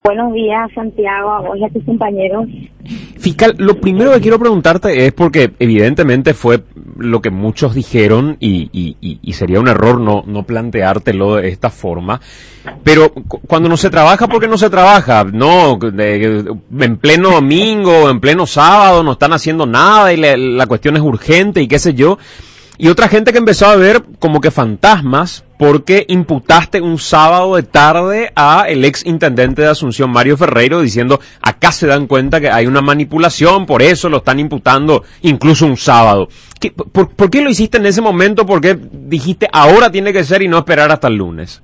Buenos días, Santiago, a vos y a tus compañeros. Fiscal, lo primero que quiero preguntarte es porque evidentemente fue lo que muchos dijeron y sería un error no planteártelo de esta forma, pero cuando no se trabaja, ¿por qué no se trabaja? No, en pleno domingo, en pleno sábado, no están haciendo nada y la cuestión es urgente y qué sé yo. Y otra gente que empezó a ver como que fantasmas porque imputaste un sábado de tarde a el ex intendente de Asunción, Mario Ferreiro, diciendo acá se dan cuenta que hay una manipulación, por eso lo están imputando incluso un sábado. ¿Por qué lo hiciste en ese momento? ¿Por qué dijiste ahora tiene que ser y no esperar hasta el lunes?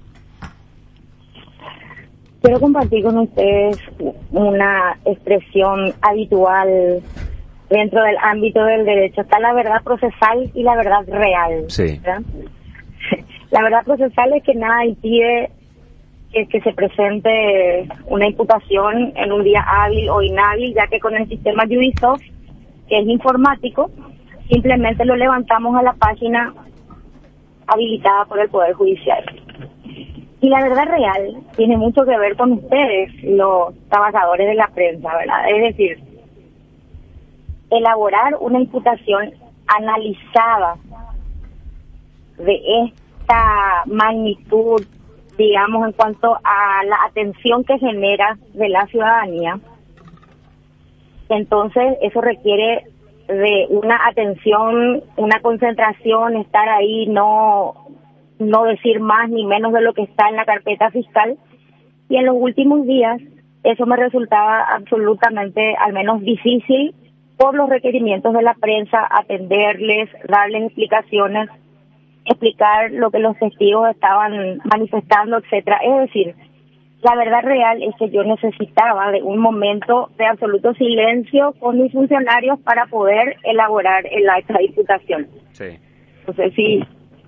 Quiero compartir con ustedes una expresión habitual dentro del ámbito del derecho. Está la verdad procesal y la verdad real. Sí. ¿Verdad? La verdad procesal es que nada impide que se presente una imputación en un día hábil o inhábil, ya que con el sistema Judisoft, que es informático, simplemente lo levantamos a la página habilitada por el Poder Judicial. Y la verdad real tiene mucho que ver con ustedes, los trabajadores de la prensa, ¿verdad? Es decir, elaborar una imputación analizada de esta magnitud, digamos, en cuanto a la atención que genera de la ciudadanía. Entonces, eso requiere de una atención, una concentración, estar ahí, no decir más ni menos de lo que está en la carpeta fiscal. Y en los últimos días, eso me resultaba absolutamente, al menos difícil, por los requerimientos de la prensa, atenderles, darles explicaciones, explicar lo que los testigos estaban manifestando, etcétera. Es decir, la verdad real es que yo necesitaba de un momento de absoluto silencio con mis funcionarios para poder elaborar el acta de imputación. Sí. No sé si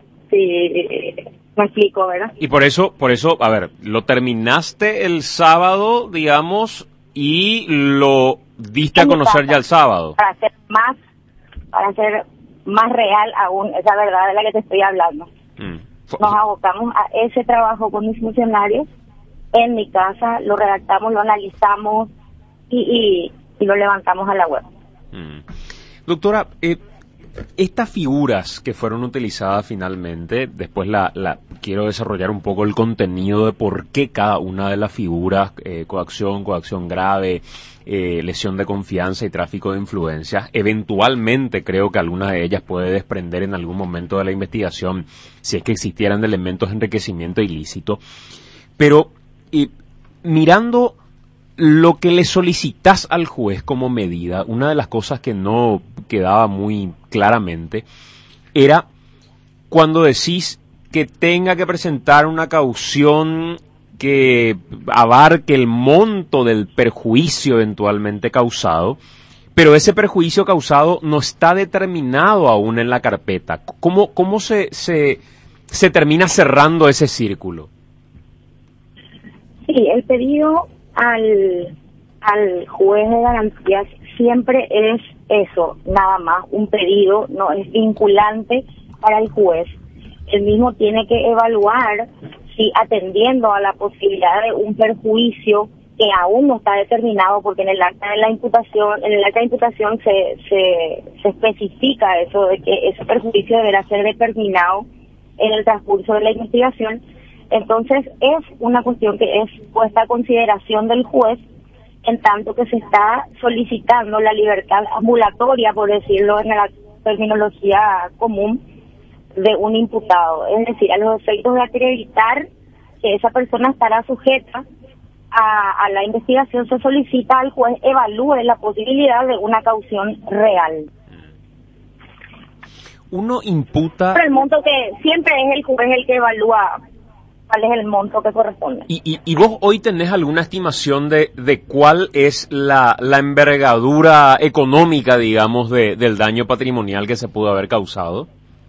me explico, ¿verdad? Y por eso, a ver, lo terminaste el sábado, digamos, y lo diste a conocer ya el sábado. Para ser más real aún esa verdad de la que te estoy hablando. Nos abocamos a ese trabajo con mis funcionarios en mi casa, lo redactamos, lo analizamos y lo levantamos a la web. Doctora, estas figuras que fueron utilizadas finalmente, después quiero desarrollar un poco el contenido de por qué cada una de las figuras, coacción grave, lesión de confianza y tráfico de influencias, eventualmente creo que alguna de ellas puede desprender en algún momento de la investigación si es que existieran elementos de enriquecimiento ilícito, pero mirando lo que le solicitas al juez como medida, una de las cosas que no quedaba muy claramente era cuando decís que tenga que presentar una caución que abarque el monto del perjuicio eventualmente causado, pero ese perjuicio causado no está determinado aún en la carpeta. ¿Cómo se termina cerrando ese círculo? Sí, el pedido al juez de garantías siempre es eso, nada más, un pedido, no es vinculante para el juez. El mismo tiene que evaluar si, atendiendo a la posibilidad de un perjuicio que aún no está determinado, porque en el acta de imputación se especifica eso de que ese perjuicio deberá ser determinado en el transcurso de la investigación. Entonces es una cuestión que es puesta a consideración del juez, en tanto que se está solicitando la libertad ambulatoria, por decirlo en la terminología común, de un imputado. Es decir, a los efectos de acreditar que esa persona estará sujeta a la investigación, se solicita al juez evalúe la posibilidad de una caución real. Uno imputa... Pero el monto que siempre es el juez el que evalúa cuál es el monto que corresponde. ¿Y vos hoy tenés alguna estimación de cuál es la envergadura económica, digamos, del daño patrimonial que se pudo haber causado?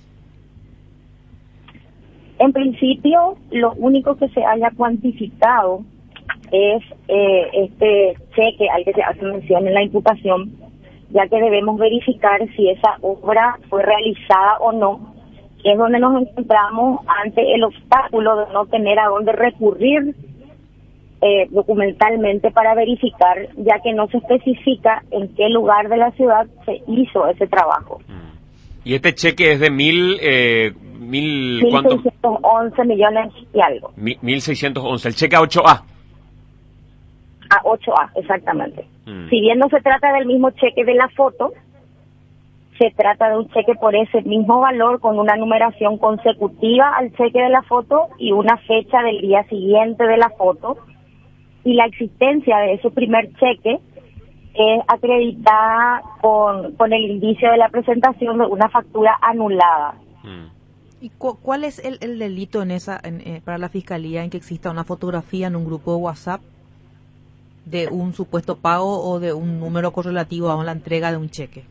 En principio, lo único que se haya cuantificado es este cheque al que se hace mención en la imputación, ya que debemos verificar si esa obra fue realizada o no, que es donde nos encontramos ante el obstáculo de no tener a dónde recurrir documentalmente para verificar, ya que no se especifica en qué lugar de la ciudad se hizo ese trabajo. Y este cheque es de ¿cuánto? 1.611 millones y algo. 1.611, el cheque a 8A. A 8A, exactamente. Si bien no se trata del mismo cheque de la foto, se trata de un cheque por ese mismo valor con una numeración consecutiva al cheque de la foto y una fecha del día siguiente de la foto. Y la existencia de ese primer cheque es acreditada con el indicio de la presentación de una factura anulada. ¿Y cuál es el delito en para la Fiscalía en que exista una fotografía en un grupo de WhatsApp de un supuesto pago o de un número correlativo a la entrega de un cheque?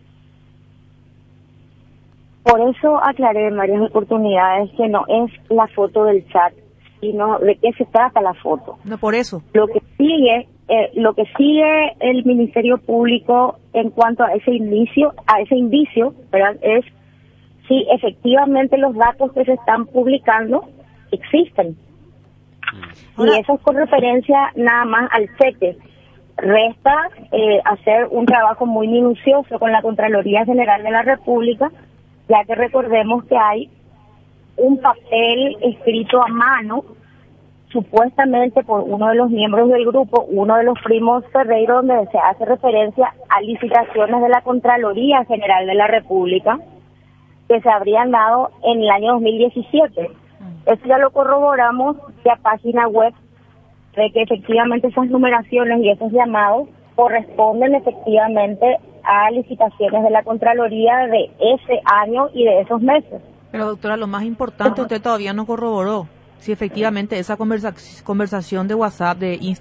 Por eso aclaré en varias oportunidades que no es la foto del chat, sino de qué se trata la foto. No, por eso. Lo que sigue el Ministerio Público en cuanto a ese indicio, ¿verdad? Es si efectivamente los datos que se están publicando existen. Ahora, y eso es con referencia nada más al cheque. Resta hacer un trabajo muy minucioso con la Contraloría General de la República, ya que recordemos que hay un papel escrito a mano, supuestamente por uno de los miembros del grupo, uno de los primos Ferreiro, donde se hace referencia a licitaciones de la Contraloría General de la República que se habrían dado en el año 2017. Eso ya lo corroboramos de la página web, de que efectivamente esas numeraciones y esos llamados corresponden efectivamente a licitaciones de la Contraloría de ese año y de esos meses. Pero doctora, lo más importante, usted todavía no corroboró si efectivamente esa conversación de WhatsApp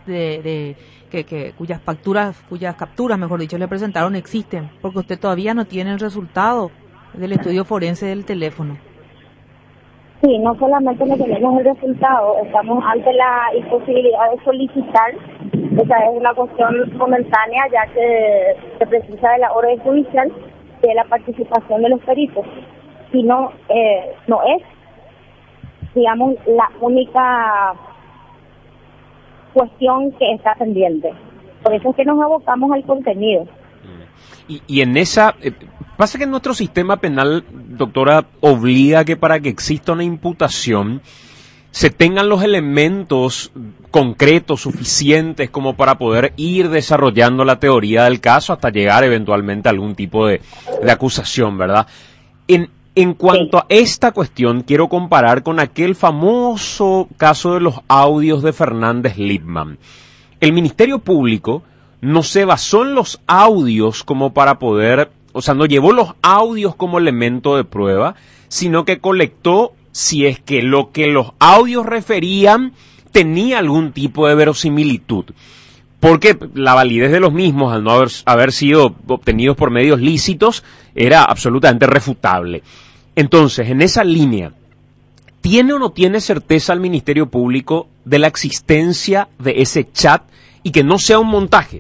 cuyas capturas, mejor dicho, le presentaron existen, porque usted todavía no tiene el resultado del estudio forense del teléfono. Sí, no solamente no tenemos el resultado, estamos ante la imposibilidad de solicitar. Esa es una cuestión momentánea, ya que se precisa de la orden judicial de la participación de los peritos. Si no, no es, digamos, la única cuestión que está pendiente. Por eso es que nos abocamos al contenido. Y en esa... pasa que nuestro sistema penal, doctora, obliga que para que exista una imputación se tengan los elementos concretos suficientes como para poder ir desarrollando la teoría del caso hasta llegar eventualmente a algún tipo de acusación, ¿verdad? En cuanto a esta cuestión, quiero comparar con aquel famoso caso de los audios de Fernández Lipman. El Ministerio Público no se basó en los audios como para poder... O sea, no llevó los audios como elemento de prueba, sino que colectó si es que lo que los audios referían tenía algún tipo de verosimilitud. Porque la validez de los mismos, al no haber sido obtenidos por medios lícitos, era absolutamente refutable. Entonces, en esa línea, ¿tiene o no tiene certeza el Ministerio Público de la existencia de ese chat y que no sea un montaje?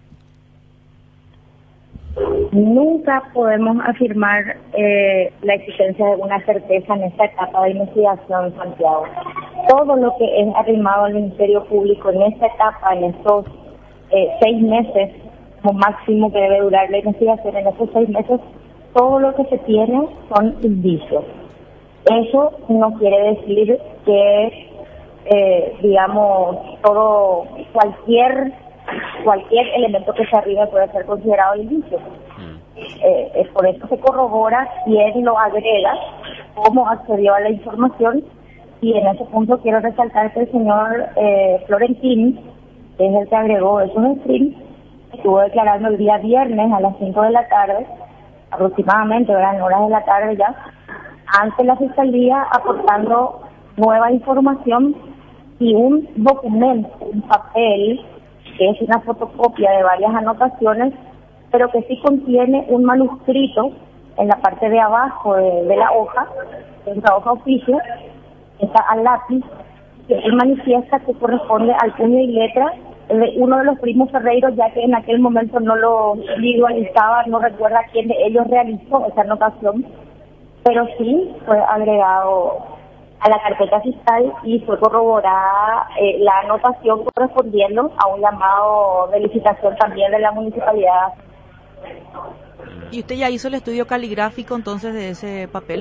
Nunca podemos afirmar la existencia de una certeza en esta etapa de investigación, Santiago. Todo lo que es arrimado al Ministerio Público en esta etapa, en estos 6 meses, como máximo que debe durar la investigación, en esos 6 meses, todo lo que se tiene son indicios. Eso no quiere decir que, digamos, cualquier elemento que se arrime puede ser considerado indicio. Es por eso se corrobora quién lo agrega, cómo accedió a la información, y en ese punto quiero resaltar que el señor Florentín, que es el que agregó esos streams, estuvo declarando el día viernes a las 5 de la tarde, aproximadamente, eran horas de la tarde ya, ante la Fiscalía, aportando nueva información y un documento, un papel, que es una fotocopia de varias anotaciones, pero que sí contiene un manuscrito en la parte de abajo de la hoja, que es una hoja oficio, está al lápiz, que él manifiesta que corresponde al puño y letra de uno de los primos Ferreiro, ya que en aquel momento no lo individualizaba, no recuerda quién de ellos realizó esa anotación, pero sí fue agregado a la carpeta fiscal y fue corroborada la anotación correspondiendo a un llamado de licitación también de la municipalidad. ¿Y usted ya hizo el estudio caligráfico entonces de ese papel?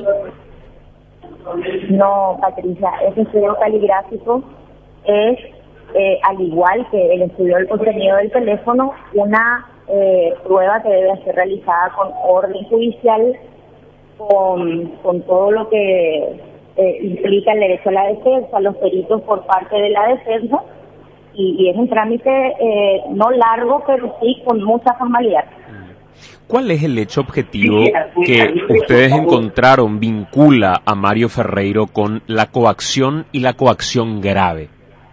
No, Patricia, ese estudio caligráfico es, al igual que el estudio del contenido del teléfono, una prueba que debe ser realizada con orden judicial, con todo lo que implica el derecho a la defensa, los peritos por parte de la defensa, y es un trámite no largo, pero sí con mucha formalidad. ¿Cuál es el hecho objetivo que ustedes encontraron vincula a Mario Ferreiro con la coacción y la coacción grave?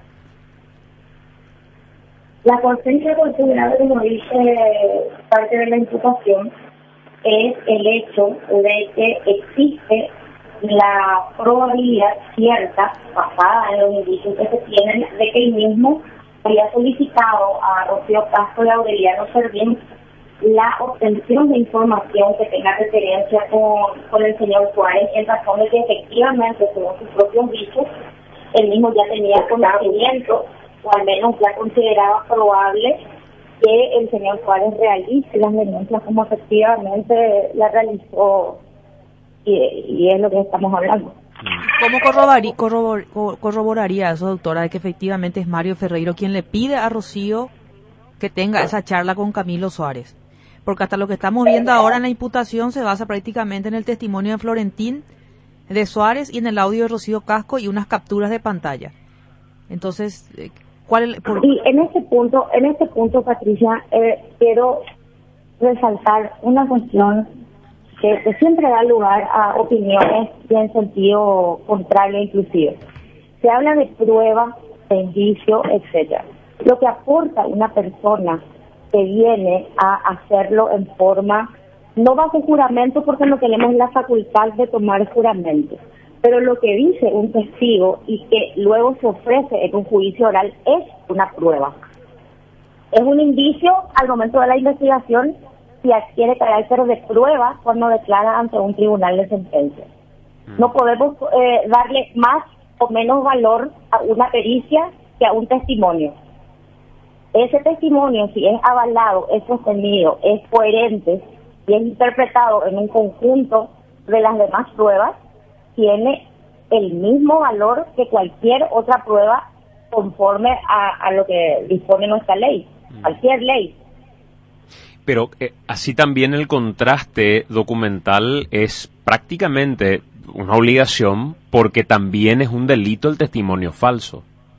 La coacción y la coacción grave, como dice parte de la imputación, es el hecho de que existe la probabilidad cierta, basada en los indicios que se tienen, de que el mismo había solicitado a Rocío Castro y a Aureliano Servín la obtención de información que tenga referencia con el señor Suárez, en razón de que efectivamente, según sus propios dichos, el mismo ya tenía conocimiento, o al menos ya consideraba probable que el señor Suárez realice las denuncias como efectivamente la realizó, y es lo que estamos hablando. ¿Cómo corroboraría eso, doctora, de que efectivamente es Mario Ferreiro quien le pide a Rocío que tenga esa charla con Camilo Suárez? Porque hasta lo que estamos viendo ahora en la imputación se basa prácticamente en el testimonio de Florentín, de Suárez, y en el audio de Rocío Casco y unas capturas de pantalla. Entonces, ¿cuál es Y en este punto, Patricia, quiero resaltar una cuestión que siempre da lugar a opiniones y en sentido contrario inclusive. Se habla de prueba, de indicio, etcétera. Lo que aporta una persona que viene a hacerlo en forma, no bajo juramento porque no tenemos la facultad de tomar juramento, pero lo que dice un testigo y que luego se ofrece en un juicio oral es una prueba. Es un indicio al momento de la investigación y adquiere carácter de prueba cuando declara ante un tribunal de sentencia. No podemos darle más o menos valor a una pericia que a un testimonio. Ese testimonio, si es avalado, es sostenido, es coherente y es interpretado en un conjunto de las demás pruebas, tiene el mismo valor que cualquier otra prueba conforme a lo que dispone nuestra ley, cualquier ley. Pero así también el contraste documental es prácticamente una obligación porque también es un delito el testimonio falso.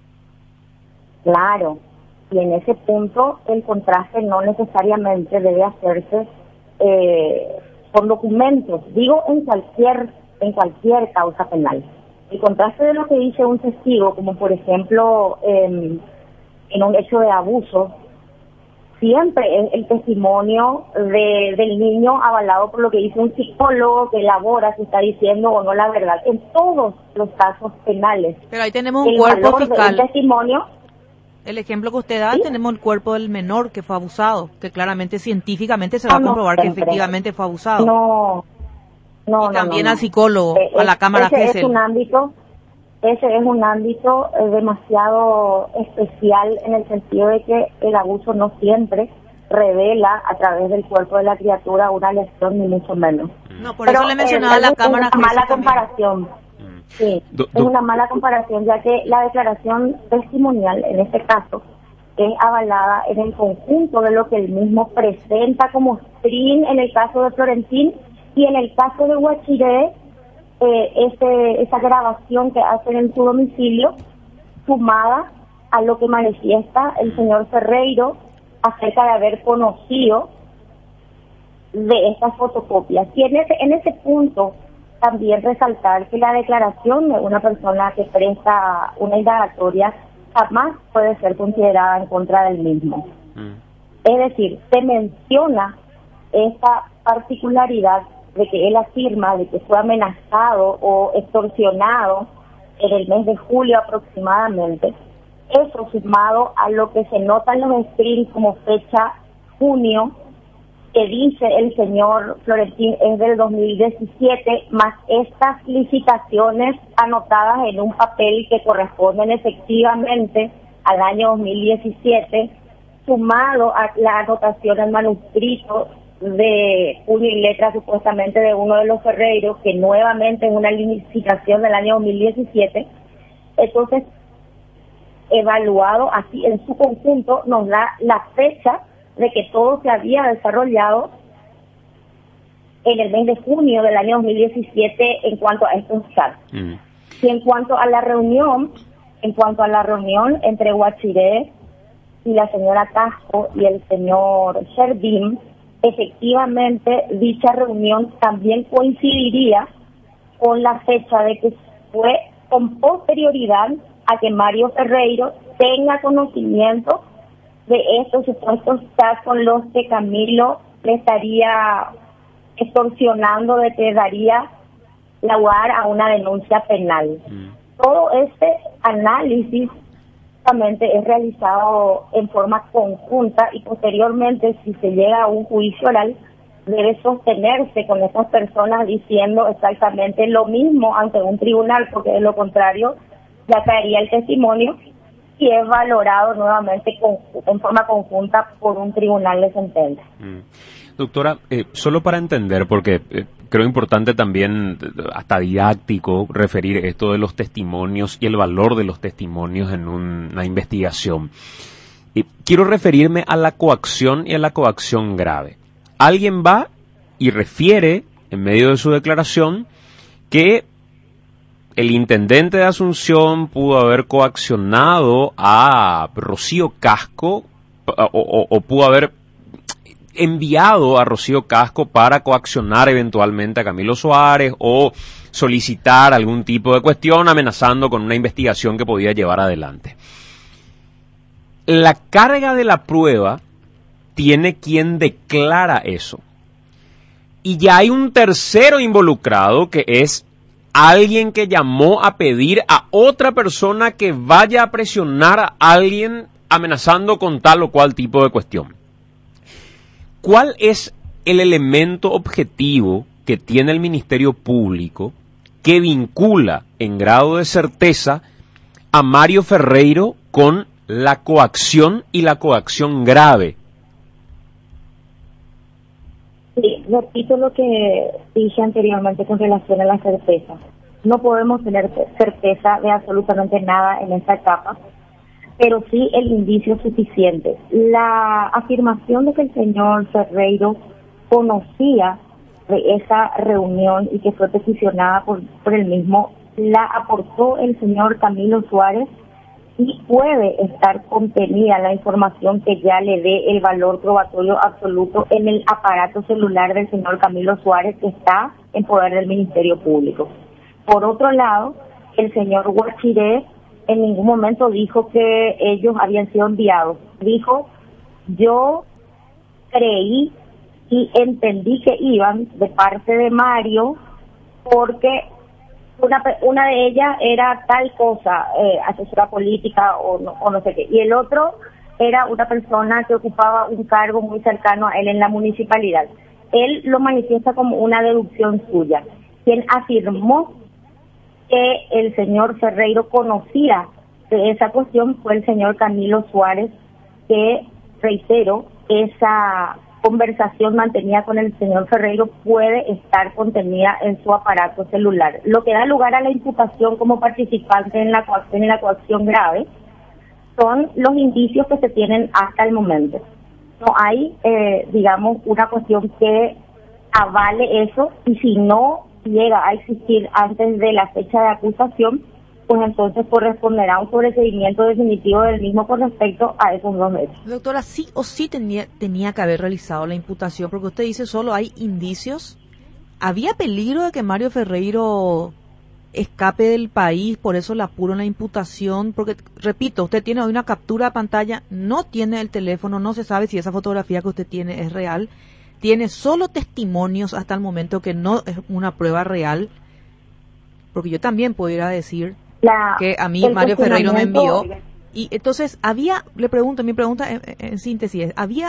Claro, y en ese punto el contraste no necesariamente debe hacerse por documentos, digo en cualquier causa penal. El contraste de lo que dice un testigo, como por ejemplo en un hecho de abuso, siempre es el testimonio del niño avalado por lo que dice un psicólogo que elabora si está diciendo o no la verdad. En todos los casos penales. Pero ahí tenemos un cuerpo fiscal. Testimonio. El ejemplo que usted da, ¿sí? Tenemos el cuerpo del menor que fue abusado, que claramente científicamente se va a comprobar que efectivamente fue abusado. Y también al psicólogo, a la cámara Ese GESEL. Ese es un ámbito demasiado especial en el sentido de que el abuso no siempre revela a través del cuerpo de la criatura una lesión, ni mucho menos. No, por eso le mencionaba la cámara GESEL. Es una mala comparación. Sí, es una mala comparación, ya que la declaración testimonial, en este caso, es avalada en el conjunto de lo que el mismo presenta como string en el caso de Florentín, y en el caso de Guachiré, esa grabación que hacen en su domicilio, sumada a lo que manifiesta el señor Ferreiro acerca de haber conocido de estas fotocopias. Y en ese punto también resaltar que la declaración de una persona que presta una indagatoria jamás puede ser considerada en contra del mismo. Es decir, se menciona esta particularidad de que él afirma de que fue amenazado o extorsionado en el mes de julio aproximadamente. Eso sumado a lo que se nota en los screens como fecha junio, que dice el señor Florentín es del 2017, más estas licitaciones anotadas en un papel que corresponden efectivamente al año 2017, sumado a la anotación en manuscrito de puño y letra supuestamente de uno de los Ferreiros, que nuevamente en una licitación del año 2017, entonces evaluado así en su conjunto nos da la fecha de que todo se había desarrollado en el mes de junio del año 2017 en cuanto a estos chats. Y en cuanto a la reunión entre Guachiré y la señora Casco y el señor Sherdim, efectivamente dicha reunión también coincidiría con la fecha de que fue con posterioridad a que Mario Ferreiro tenga conocimiento de estos supuestos chats con los que Camilo le estaría extorsionando de que daría lugar a una denuncia penal. Todo este análisis justamente es realizado en forma conjunta y posteriormente, si se llega a un juicio oral, debe sostenerse con esas personas diciendo exactamente lo mismo ante un tribunal, porque de lo contrario ya caería el testimonio y es valorado nuevamente en forma conjunta por un tribunal de sentencia. Doctora, solo para entender, porque creo importante también, hasta didáctico, referir esto de los testimonios y el valor de los testimonios en una investigación. Quiero referirme a la coacción y a la coacción grave. Alguien va y refiere, en medio de su declaración, que el intendente de Asunción pudo haber coaccionado a Rocío Casco o pudo haber enviado a Rocío Casco para coaccionar eventualmente a Camilo Suárez o solicitar algún tipo de cuestión amenazando con una investigación que podía llevar adelante. La carga de la prueba tiene quien declara eso. Y ya hay un tercero involucrado que es alguien que llamó a pedir a otra persona que vaya a presionar a alguien amenazando con tal o cual tipo de cuestión. ¿Cuál es el elemento objetivo que tiene el Ministerio Público que vincula en grado de certeza a Mario Ferreiro con la coacción y la coacción grave? Sí, repito lo que dije anteriormente con relación a la certeza. No podemos tener certeza de absolutamente nada en esta etapa, pero sí el indicio suficiente. La afirmación de que el señor Ferreiro conocía de esa reunión y que fue peticionada por el mismo, la aportó el señor Camilo Suárez y puede estar contenida la información que ya le dé el valor probatorio absoluto en el aparato celular del señor Camilo Suárez, que está en poder del Ministerio Público. Por otro lado, el señor Guachiré en ningún momento dijo que ellos habían sido enviados. Dijo, yo creí y entendí que iban de parte de Mario porque una de ellas era tal cosa, asesora política o no sé qué, y el otro era una persona que ocupaba un cargo muy cercano a él en la municipalidad. Él lo manifiesta como una deducción suya. Quien afirmó que el señor Ferreiro conocía de esa cuestión fue el señor Camilo Suárez, que, reitero, esa conversación mantenida con el señor Ferreiro puede estar contenida en su aparato celular. Lo que da lugar a la imputación como participante en la coacción y la coacción grave son los indicios que se tienen hasta el momento. No hay, digamos, una cuestión que avale eso, y si no llega a existir antes de la fecha de acusación, pues entonces corresponderá un sobreseimiento definitivo del mismo con respecto a esos dos hechos. Doctora, sí o sí tenía que haber realizado la imputación, porque usted dice solo hay indicios. ¿Había peligro de que Mario Ferreiro escape del país, por eso le apuro en la imputación? Porque, repito, usted tiene hoy una captura de pantalla, no tiene el teléfono, no se sabe si esa fotografía que usted tiene es real, tiene solo testimonios hasta el momento que no es una prueba real, porque yo también pudiera decir que a mí Mario Ferreiro me envió. Y entonces mi pregunta en síntesis es, ¿había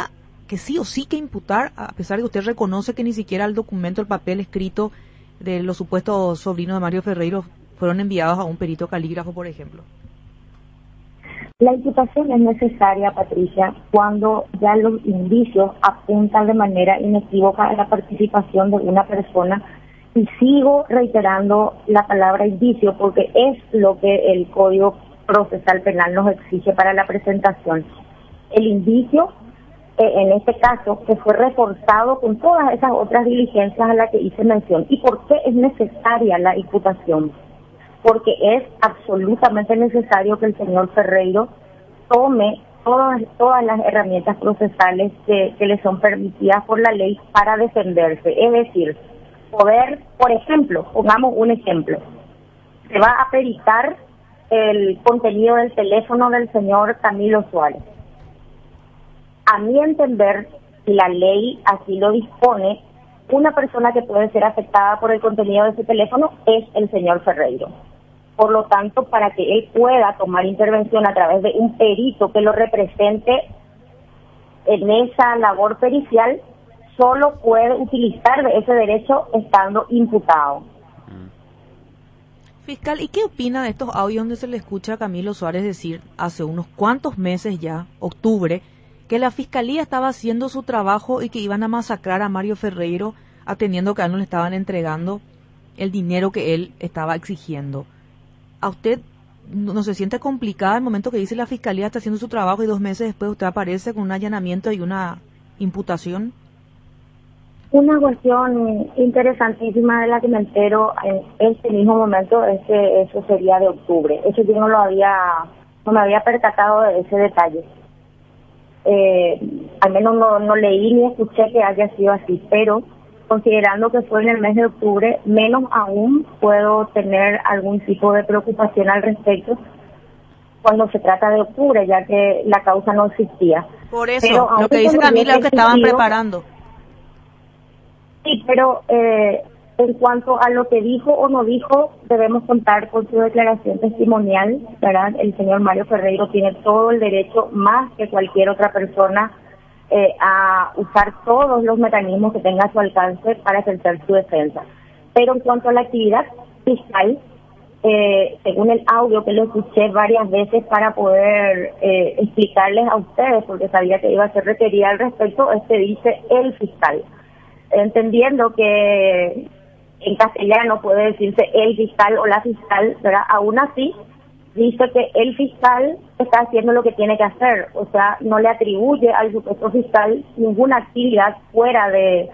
que sí o sí que imputar, a pesar de que usted reconoce que ni siquiera el documento, el papel escrito de los supuestos sobrinos de Mario Ferreiro fueron enviados a un perito calígrafo, por ejemplo? La imputación es necesaria, Patricia, cuando ya los indicios apuntan de manera inequívoca a la participación de una persona, y sigo reiterando la palabra indicio porque es lo que el Código Procesal Penal nos exige para la presentación. El indicio, en este caso, que fue reforzado con todas esas otras diligencias a las que hice mención. ¿Y por qué es necesaria la imputación? Porque es absolutamente necesario que el señor Ferreiro tome todas las herramientas procesales que le son permitidas por la ley para defenderse. Es decir, poder, por ejemplo, pongamos un ejemplo, se va a peritar el contenido del teléfono del señor Camilo Suárez. A mi entender, si la ley así lo dispone, una persona que puede ser afectada por el contenido de ese teléfono es el señor Ferreiro. Por lo tanto, para que él pueda tomar intervención a través de un perito que lo represente en esa labor pericial, solo puede utilizar de ese derecho estando imputado. Fiscal, ¿y qué opina de estos audios donde se le escucha a Camilo Suárez decir hace unos cuantos meses ya, octubre, que la Fiscalía estaba haciendo su trabajo y que iban a masacrar a Mario Ferreiro, atendiendo que a él no le estaban entregando el dinero que él estaba exigiendo? ¿A usted no se siente complicada el momento que dice la Fiscalía está haciendo su trabajo y 2 meses después usted aparece con un allanamiento y una imputación? Una cuestión interesantísima de la que me entero en este mismo momento es que eso sería de octubre. Eso yo no me había percatado de ese detalle. Al menos no leí ni escuché que haya sido así, pero considerando que fue en el mes de octubre, menos aún puedo tener algún tipo de preocupación al respecto cuando se trata de octubre, ya que la causa no existía. Por eso, lo que dice Camila es que estaban preparando. Sí, pero en cuanto a lo que dijo o no dijo, debemos contar con su declaración testimonial, ¿verdad? El señor Mario Ferreiro tiene todo el derecho, más que cualquier otra persona, a usar todos los mecanismos que tenga a su alcance para ejercer su defensa. Pero en cuanto a la actividad fiscal, según el audio que lo escuché varias veces para poder explicarles a ustedes, porque sabía que iba a ser requerida al respecto, dice el fiscal, entendiendo que en castellano puede decirse el fiscal o la fiscal, ¿verdad? Aún así, dice que el fiscal está haciendo lo que tiene que hacer, o sea, no le atribuye al supuesto fiscal ninguna actividad fuera de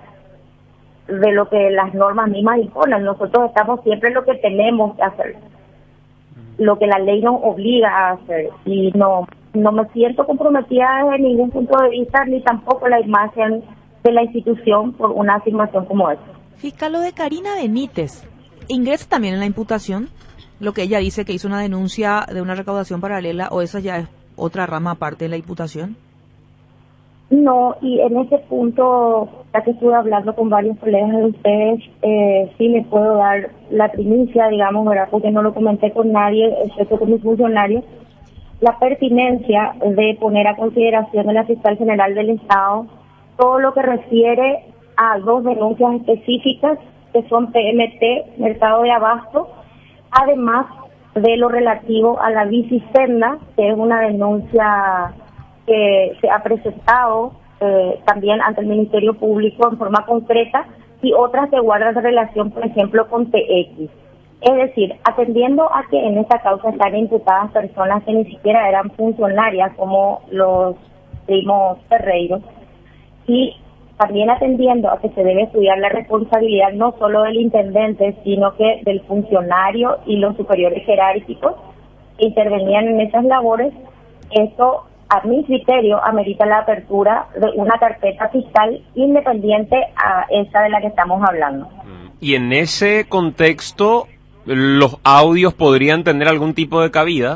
lo que las normas mismas imponen. Nosotros estamos siempre en lo que tenemos que hacer, lo que la ley nos obliga a hacer, y no me siento comprometida desde ningún punto de vista, ni tampoco la imagen de la institución por una afirmación como esta. Fiscal, lo de Karina Benítez, ¿ingresa también en la imputación? Lo que ella dice que hizo una denuncia de una recaudación paralela, ¿o esa ya es otra rama aparte de la imputación? No, y en ese punto, ya que estuve hablando con varios colegas de ustedes, sí les puedo dar la primicia, digamos, ¿verdad? Porque no lo comenté con nadie, excepto con mis funcionarios, la pertinencia de poner a consideración de la Fiscal General del Estado todo lo que refiere a 2 denuncias específicas, que son PMT, Mercado de Abasto, además de lo relativo a la Bicicenda, que es una denuncia que se ha presentado también ante el Ministerio Público en forma concreta, y otras que guardan relación, por ejemplo, con TX. Es decir, atendiendo a que en esta causa están imputadas personas que ni siquiera eran funcionarias, como los primos Ferreiro, y también atendiendo a que se debe estudiar la responsabilidad no solo del intendente, sino que del funcionario y los superiores jerárquicos que intervenían en esas labores, esto, a mi criterio, amerita la apertura de una carpeta fiscal independiente a esa de la que estamos hablando. Y en ese contexto, ¿los audios podrían tener algún tipo de cabida?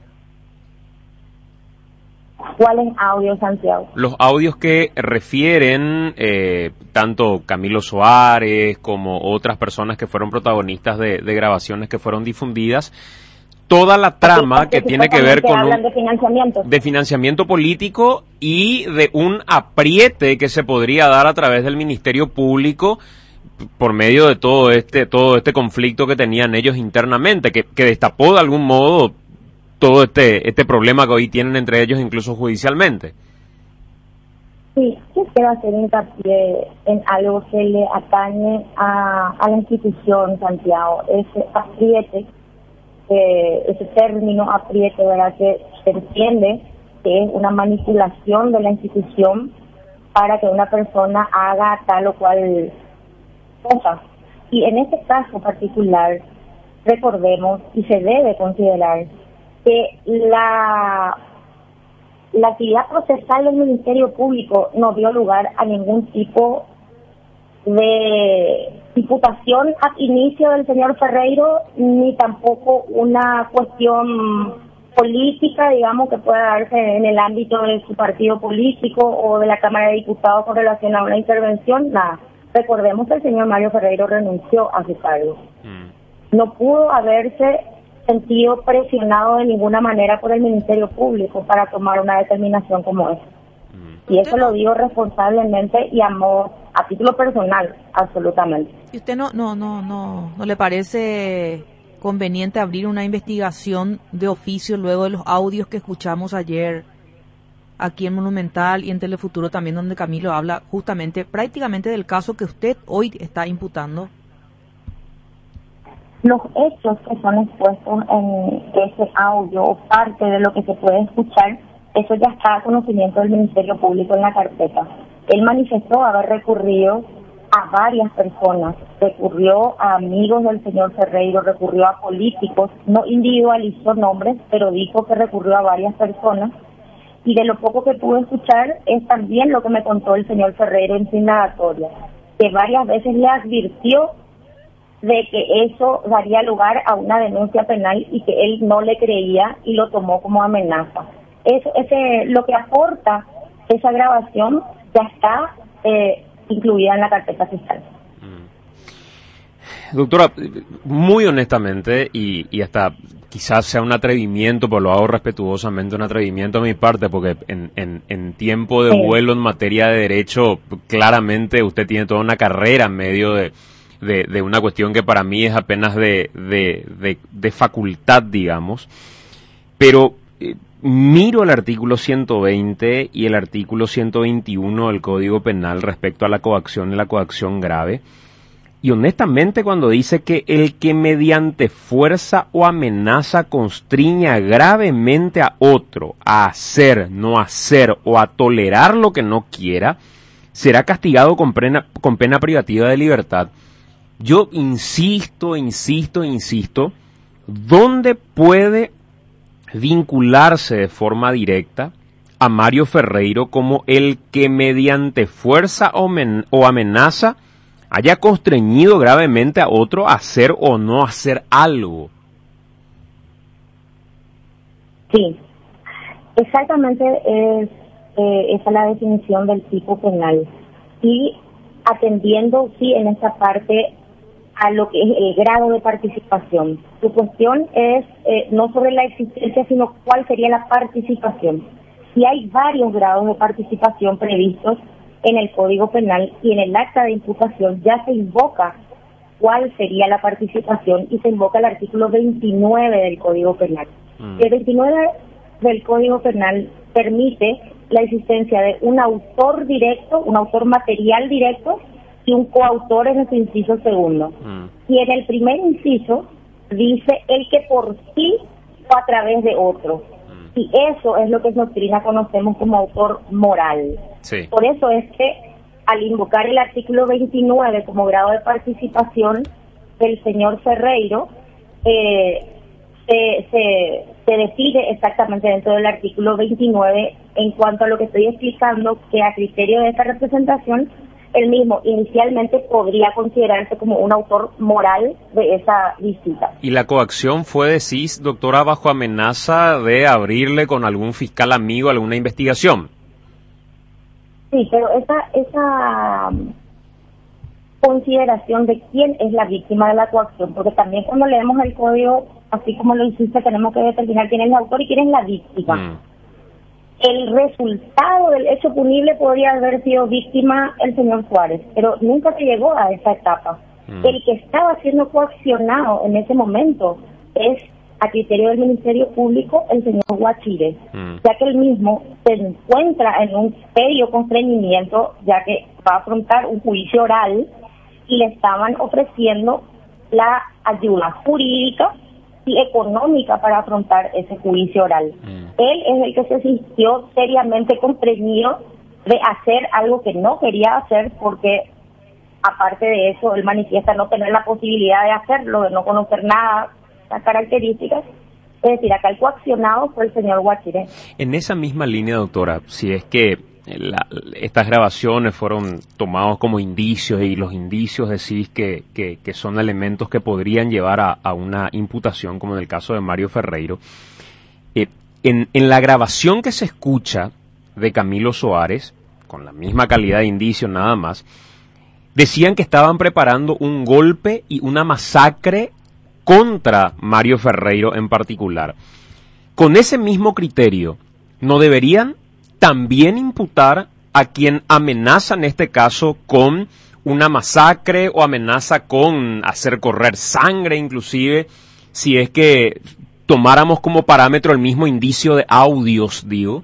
¿Cuáles audios, Santiago? Los audios que refieren tanto Camilo Suárez como otras personas que fueron protagonistas de grabaciones que fueron difundidas, toda la trama que tiene que ver con de financiamiento político y de un apriete que se podría dar a través del Ministerio Público por medio de todo este conflicto que tenían ellos internamente, que destapó de algún modo todo este problema que hoy tienen entre ellos, incluso judicialmente. Sí, quisiera hacer hincapié en algo que le atañe a la institución, Santiago, ese apriete, ese término apriete, ¿verdad?, que se entiende que es una manipulación de la institución para que una persona haga tal o cual cosa. Y en este caso particular, recordemos, y se debe considerar, que la actividad procesal del Ministerio Público no dio lugar a ningún tipo de imputación ad inicio del señor Ferreiro, ni tampoco una cuestión política, digamos, que pueda darse en el ámbito de su partido político o de la Cámara de Diputados con relación a una intervención, nada. Recordemos que el señor Mario Ferreiro renunció a su cargo. No pudo haberse sentido presionado de ninguna manera por el Ministerio Público para tomar una determinación como esa. Y eso lo digo responsablemente y a título personal, absolutamente. ¿Y usted no le parece conveniente abrir una investigación de oficio luego de los audios que escuchamos ayer aquí en Monumental y en Telefuturo también, donde Camilo habla justamente prácticamente del caso que usted hoy está imputando? Los hechos que son expuestos en ese audio o parte de lo que se puede escuchar, eso ya está a conocimiento del Ministerio Público en la carpeta. Él manifestó haber recurrido a varias personas, recurrió a amigos del señor Ferreiro, recurrió a políticos, no individualizó nombres, pero dijo que recurrió a varias personas. Y de lo poco que pude escuchar es también lo que me contó el señor Ferreiro en su indagatoria, que varias veces le advirtió de que eso daría lugar a una denuncia penal y que él no le creía y lo tomó como amenaza. Lo que aporta esa grabación ya está incluida en la carpeta fiscal. Doctora, muy honestamente, y hasta quizás sea un atrevimiento, pero lo hago respetuosamente, un atrevimiento a mi parte, porque en tiempo de vuelo en materia de derecho, claramente usted tiene toda una carrera en medio de una cuestión que para mí es apenas de facultad, digamos, pero miro el artículo 120 y el artículo 121 del Código Penal respecto a la coacción y la coacción grave. Y honestamente, cuando dice que el que mediante fuerza o amenaza constriña gravemente a otro a hacer, no hacer o a tolerar lo que no quiera, será castigado con pena privativa de libertad. Yo insisto, ¿dónde puede vincularse de forma directa a Mario Ferreiro como el que mediante fuerza o amenaza haya constreñido gravemente a otro a hacer o no hacer algo? Sí, exactamente esa es la definición del tipo penal. Y atendiendo, sí, en esa parte a lo que es el grado de participación. Su cuestión es no sobre la existencia, sino cuál sería la participación. Si hay varios grados de participación previstos en el Código Penal y en el acta de imputación ya se invoca cuál sería la participación y se invoca el artículo 29 del Código Penal. El 29 del Código Penal permite la existencia de un autor directo, un autor material directo y un coautor en su inciso segundo. Y en el primer inciso dice el que por sí o a través de otro. Y eso es lo que en doctrina conocemos como autor moral. Sí. Por eso es que al invocar el artículo 29 como grado de participación del señor Ferreiro, se define exactamente dentro del artículo 29 en cuanto a lo que estoy explicando, que a criterio de esta representación, él mismo inicialmente podría considerarse como un autor moral de esa visita. ¿Y la coacción fue, decís, doctora, bajo amenaza de abrirle con algún fiscal amigo alguna investigación? Sí, pero esa consideración de quién es la víctima de la coacción, porque también cuando leemos el Código así como lo hiciste, tenemos que determinar quién es el autor y quién es la víctima. El resultado del hecho punible podría haber sido víctima el señor Suárez, pero nunca se llegó a esa etapa. El que estaba siendo coaccionado en ese momento es, a criterio del Ministerio Público, el señor Guachire, ya que él mismo se encuentra en un serio constreñimiento, ya que va a afrontar un juicio oral y le estaban ofreciendo la ayuda jurídica y económica para afrontar ese juicio oral. Él es el que se sintió seriamente constreñido de hacer algo que no quería hacer, porque aparte de eso, él manifiesta no tener la posibilidad de hacerlo, de no conocer nada, las características. Es decir, acá el coaccionado fue el señor Guachire. En esa misma línea, doctora, si es que estas grabaciones fueron tomados como indicios y los indicios decís que son elementos que podrían llevar a una imputación, como en el caso de Mario Ferreiro, en la grabación que se escucha de Camilo Soares, con la misma calidad de indicio nada más, decían que estaban preparando un golpe y una masacre contra Mario Ferreiro en particular. Con ese mismo criterio, ¿no deberían también imputar a quien amenaza en este caso con una masacre o amenaza con hacer correr sangre inclusive, si es que tomáramos como parámetro el mismo indicio de audios, digo?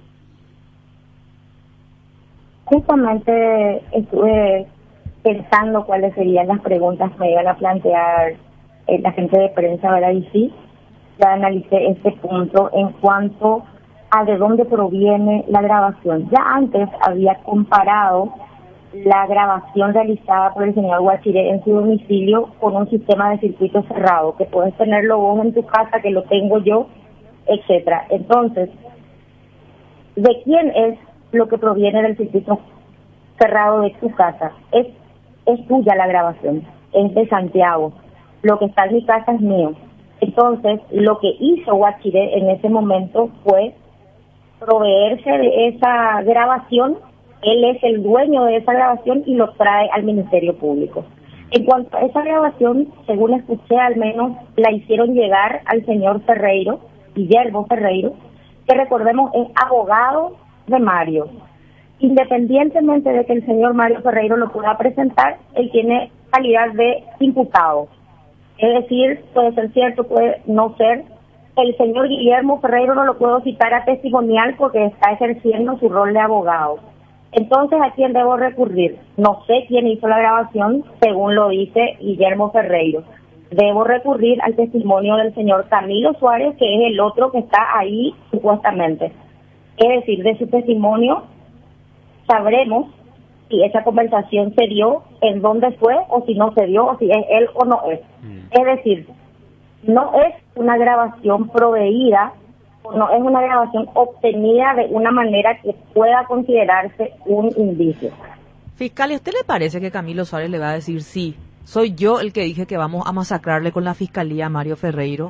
Justamente estuve pensando cuáles serían las preguntas que me iban a plantear la gente de prensa, ¿verdad? Y sí, ya analicé este punto en cuanto a de dónde proviene la grabación. Ya antes había comparado la grabación realizada por el señor Guachire en su domicilio con un sistema de circuito cerrado, que puedes tenerlo vos en tu casa, que lo tengo yo, etcétera. Entonces, ¿de quién es lo que proviene del circuito cerrado de tu casa? Es tuya la grabación, es de Santiago. Lo que está en mi casa es mío. Entonces, lo que hizo Guachire en ese momento fue proveerse de esa grabación. Él es el dueño de esa grabación y lo trae al Ministerio Público. En cuanto a esa grabación, según escuché, al menos la hicieron llegar al señor Ferreiro, Guillermo Ferreiro, que recordemos es abogado de Mario. Independientemente de que el señor Mario Ferreiro lo pueda presentar, él tiene calidad de imputado. Es decir, puede ser cierto, puede no ser. El señor Guillermo Ferreiro no lo puedo citar a testimonial porque está ejerciendo su rol de abogado. Entonces, ¿a quién debo recurrir? No sé quién hizo la grabación, según lo dice Guillermo Ferreiro. Debo recurrir al testimonio del señor Camilo Suárez, que es el otro que está ahí supuestamente. Es decir, de su testimonio sabremos si esa conversación se dio, en dónde fue, o si no se dio, o si es él o no es. Es decir, no es una grabación proveída, o no es una grabación obtenida de una manera que pueda considerarse un indicio. Fiscal, ¿y a usted le parece que Camilo Suárez le va a decir sí? ¿Soy yo el que dije que vamos a masacrarle con la fiscalía a Mario Ferreiro?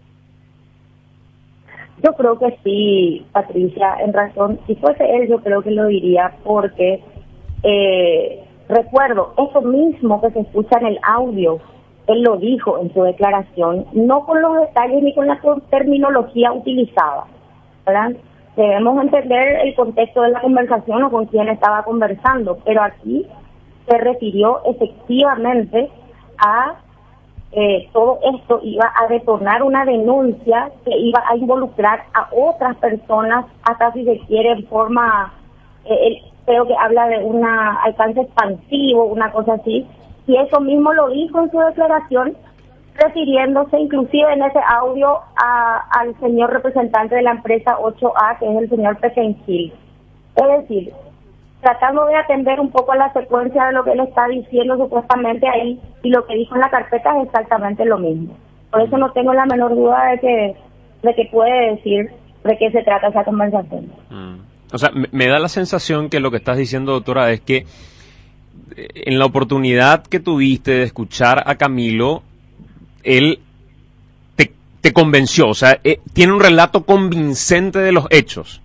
Yo creo que sí, Patricia, en razón. Si fuese él, yo creo que lo diría porque recuerdo, eso mismo que se escucha en el audio, él lo dijo en su declaración, no con los detalles ni con la terminología utilizada, ¿verdad? Debemos entender el contexto de la conversación o con quién estaba conversando, pero aquí se refirió efectivamente a todo esto iba a detonar una denuncia que iba a involucrar a otras personas, hasta si se quiere en forma, creo que habla de un alcance expansivo, una cosa así, y eso mismo lo dijo en su declaración, refiriéndose inclusive en ese audio al señor representante de la empresa 8A, que es el señor Pesenchil. Es decir, tratando de atender un poco a la secuencia de lo que él está diciendo supuestamente ahí, y lo que dijo en la carpeta es exactamente lo mismo. Por eso no tengo la menor duda de que puede decir de qué se trata esa conversación. O sea, me da la sensación que lo que estás diciendo, doctora, es que en la oportunidad que tuviste de escuchar a Camilo, él te convenció, o sea, tiene un relato convincente de los hechos.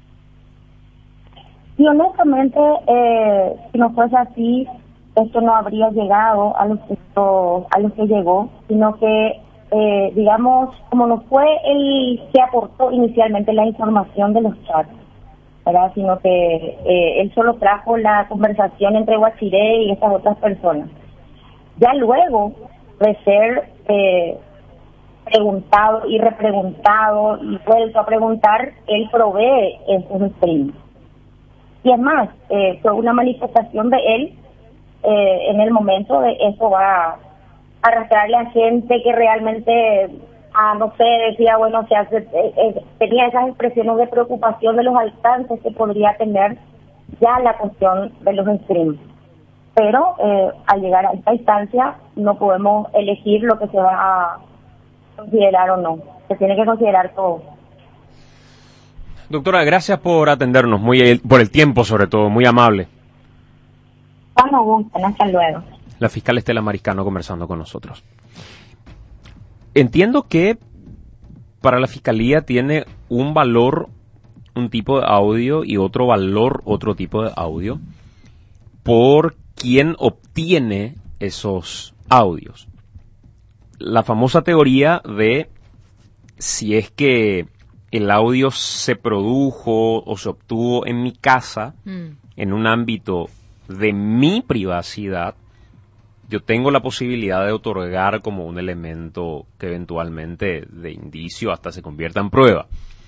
Y honestamente, si no fuese así, esto no habría llegado a los que llegó, sino que digamos, como no fue el que aportó inicialmente la información de los chats, ¿verdad? Sino que él solo trajo la conversación entre Guachiré y estas otras personas. Ya luego de ser preguntado y repreguntado y vuelto a preguntar, él provee esos streams. Y es más, fue una manifestación de él en el momento de eso va a arrastrarle a gente que realmente, no sé, decía, bueno, se hace, tenía esas expresiones de preocupación de los alcances que podría tener ya la cuestión de los streams. Pero al llegar a esta instancia no podemos elegir lo que se va a considerar o no. Se tiene que considerar todo. Doctora, gracias por atendernos, por el tiempo sobre todo, muy amable. Vamos, hasta luego. La fiscal Estela Mariscano conversando con nosotros. Entiendo que para la fiscalía tiene un valor un tipo de audio y otro valor otro tipo de audio por quien obtiene esos audios. La famosa teoría de si es que el audio se produjo o se obtuvo en mi casa, en un ámbito de mi privacidad, yo tengo la posibilidad de otorgar como un elemento que eventualmente de indicio hasta se convierta en prueba.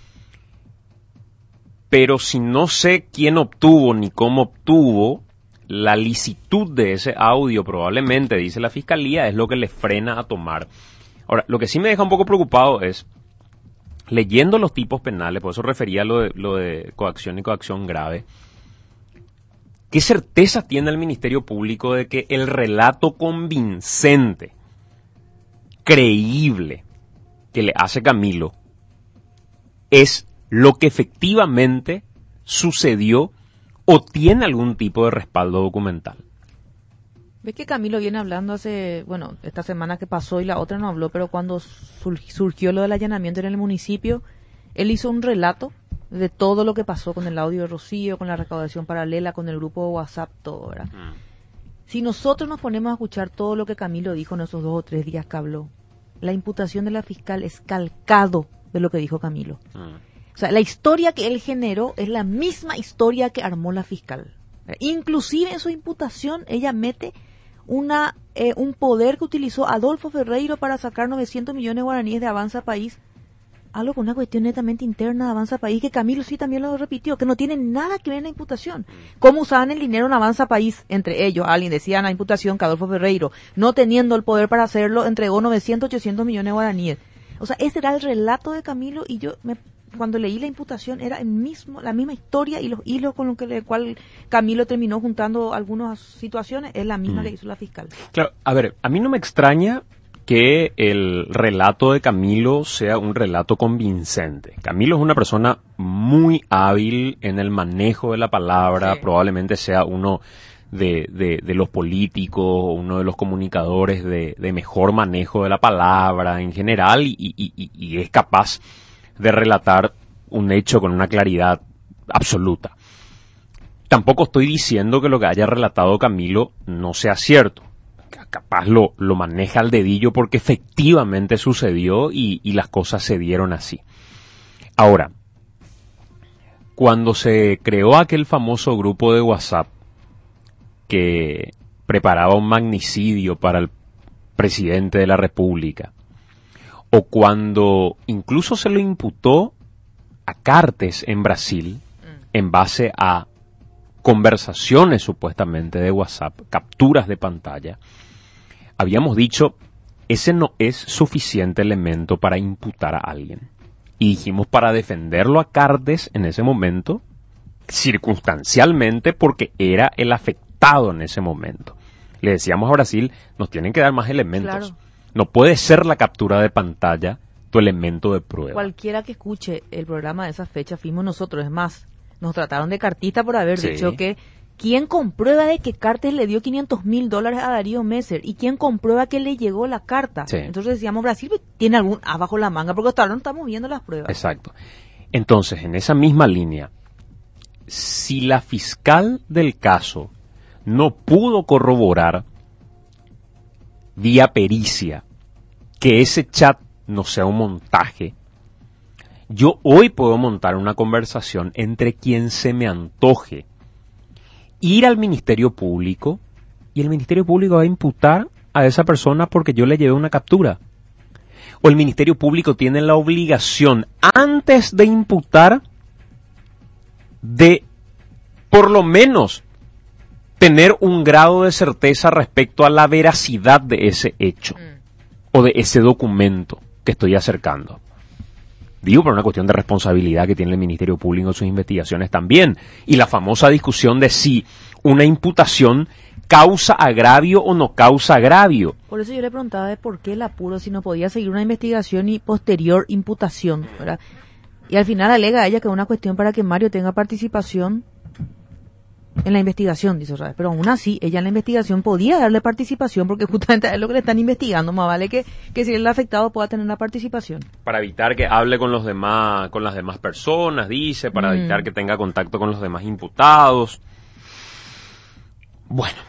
Pero si no sé quién obtuvo ni cómo obtuvo, la licitud de ese audio probablemente, dice la fiscalía, es lo que le frena a tomar. Ahora, lo que sí me deja un poco preocupado es, leyendo los tipos penales, por eso refería a lo de coacción y coacción grave, ¿qué certeza tiene el Ministerio Público de que el relato convincente, creíble, que le hace Camilo, es lo que efectivamente sucedió o tiene algún tipo de respaldo documental? Ves que Camilo viene hablando esta semana que pasó y la otra no habló, pero cuando surgió lo del allanamiento en el municipio, él hizo un relato de todo lo que pasó con el audio de Rocío, con la recaudación paralela, con el grupo de WhatsApp, todo, ¿verdad? Si nosotros nos ponemos a escuchar todo lo que Camilo dijo en esos 2 o 3 días que habló, la imputación de la fiscal es calcado de lo que dijo Camilo. O sea, la historia que él generó es la misma historia que armó la fiscal. Inclusive en su imputación ella mete un poder que utilizó Adolfo Ferreiro para sacar 900 millones de guaraníes de Avanza País, algo con una cuestión netamente interna de Avanza País, que Camilo sí también lo repitió, que no tiene nada que ver en la imputación. ¿Cómo usaban el dinero en Avanza País? Entre ellos, alguien decía en la imputación que Adolfo Ferreiro, no teniendo el poder para hacerlo, entregó 900, 800 millones de guaraníes. O sea, ese era el relato de Camilo y cuando leí la imputación era la misma historia y los hilos con el cual Camilo terminó juntando algunas situaciones es la misma que hizo la fiscal. Claro, a ver, a mí no me extraña que el relato de Camilo sea un relato convincente. Camilo es una persona muy hábil en el manejo de la palabra, sí. Probablemente sea uno de los políticos, uno de los comunicadores de mejor manejo de la palabra en general y es capaz de relatar un hecho con una claridad absoluta. Tampoco estoy diciendo que lo que haya relatado Camilo no sea cierto. Capaz lo maneja al dedillo porque efectivamente sucedió y las cosas se dieron así. Ahora, cuando se creó aquel famoso grupo de WhatsApp que preparaba un magnicidio para el presidente de la República, o cuando incluso se lo imputó a Cartes en Brasil en base a conversaciones supuestamente de WhatsApp, capturas de pantalla, habíamos dicho, ese no es suficiente elemento para imputar a alguien. Y dijimos para defenderlo a Cartes en ese momento, circunstancialmente porque era el afectado en ese momento. Le decíamos a Brasil, nos tienen que dar más elementos. Claro. No puede ser la captura de pantalla tu elemento de prueba. Cualquiera que escuche el programa de esa fecha, fuimos nosotros, es más, nos trataron de cartista por haber dicho que ¿quién comprueba de que Cartes le dio $500,000 a Darío Messer? ¿Y quién comprueba que le llegó la carta? Sí. Entonces decíamos, Brasil tiene algún abajo la manga, porque hasta ahora no estamos viendo las pruebas. Exacto. Entonces, en esa misma línea, si la fiscal del caso no pudo corroborar vía pericia que ese chat no sea un montaje, yo hoy puedo montar una conversación entre quien se me antoje, ir al Ministerio Público, y el Ministerio Público va a imputar a esa persona porque yo le llevé una captura. O el Ministerio Público tiene la obligación, antes de imputar, de por lo menos tener un grado de certeza respecto a la veracidad de ese hecho o de ese documento que estoy acercando. Digo, por una cuestión de responsabilidad que tiene el Ministerio Público en sus investigaciones también. Y la famosa discusión de si una imputación causa agravio o no causa agravio. Por eso yo le preguntaba de por qué el apuro, si no podía seguir una investigación y posterior imputación, ¿verdad? Y al final alega a ella que es una cuestión para que Mario tenga participación en la investigación, dice otra vez. Pero aún así, ella en la investigación podía darle participación porque justamente es lo que le están investigando. Más vale que si el afectado pueda tener la participación. Para evitar que hable con los demás, con las demás personas, dice, para evitar que tenga contacto con los demás imputados. Bueno,